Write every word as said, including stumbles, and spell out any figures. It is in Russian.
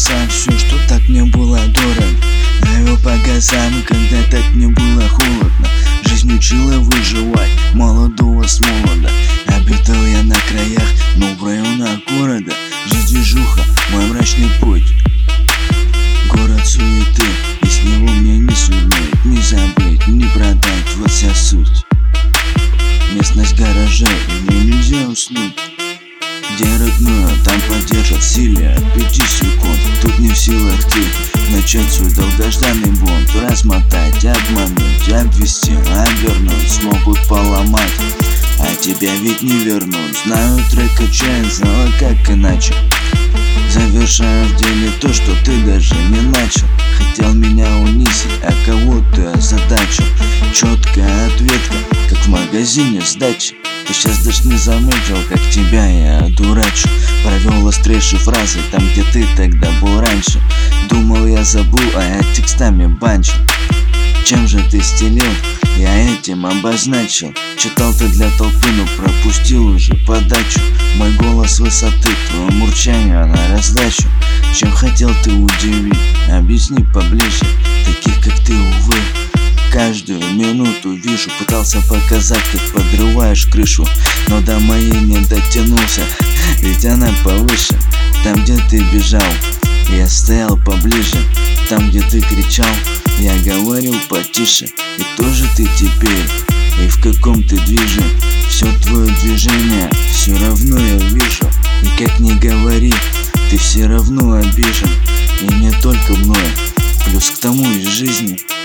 глаза все, что так мне было дорого. Даю по газам, когда так мне было холодно. Жизнь учила выживать молодого с молода. Обитал я на краях, но в районах города. Жизнь движуха, мой мрачный путь. Город суеты, и с него мне не свернуть, не забыть, не продать, вот вся суть. Местность гаражей, и мне нельзя уснуть. Где родное, там поддержат в силе от пяти секунд. Тут не в силах ты начать свой долгожданный бунт. Размотать, обмануть, обвести, обернуть, смогут поломать, а тебя ведь не вернуть. Знаю, трек качает, знала как иначе. Завершаю в деле то, что ты даже не начал. Хотел меня унизить, а кого ты озадачил. Четкая ответка, как в магазине сдачи. Ты сейчас даже не заметил, как тебя я одурачу. Провел острейшие фразы там, где ты тогда был раньше. Думал, я забыл, а я текстами банчил. Чем же ты стелил? Я этим обозначил. Читал ты для толпы, но пропустил уже подачу. Мой голос высоты, твое мурчание на раздачу. Чем хотел ты удивить? Объясни поближе. Таких как ты, увы, каждую минуту вижу. Пытался показать, как подрываешь крышу, но до моей не дотянулся, ведь она повыше. Там, где ты бежал, я стоял поближе. Там, где ты кричал, я говорил потише. И тоже ты теперь, и в каком ты движе. Все твое движение, все равно я вижу. И как ни говори, ты все равно обижен. И не только мною, плюс к тому из жизни.